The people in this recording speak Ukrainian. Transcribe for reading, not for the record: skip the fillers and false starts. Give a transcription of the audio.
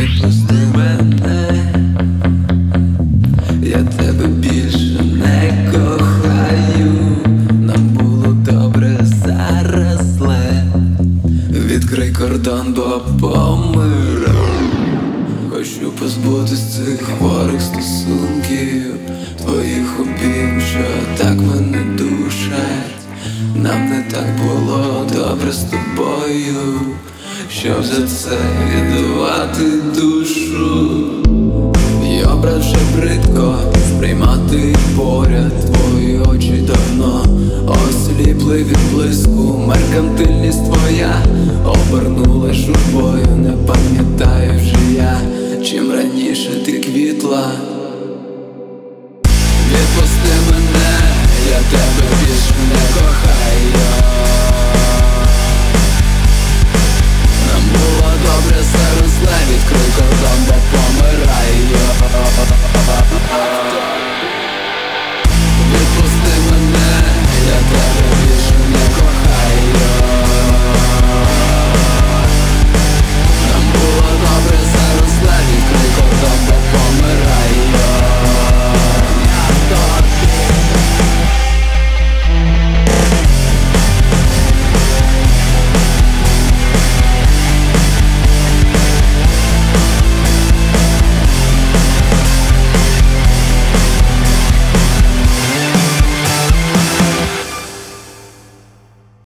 відпусти мене, я тебе більше не кохаю. Нам було добре, зараз зле. Відкрий кордон, бо помираю. Хочу позбутись цих хворих стосунків, твоїх обійм, що так мене душать. Нам не так було добре з тобою, щоб за це віддавати душу. І образ вже бридко сприймати поряд. Твої очі давно осліпли від блиску. Меркантильність твоя обернула журбою, не пам'ятаю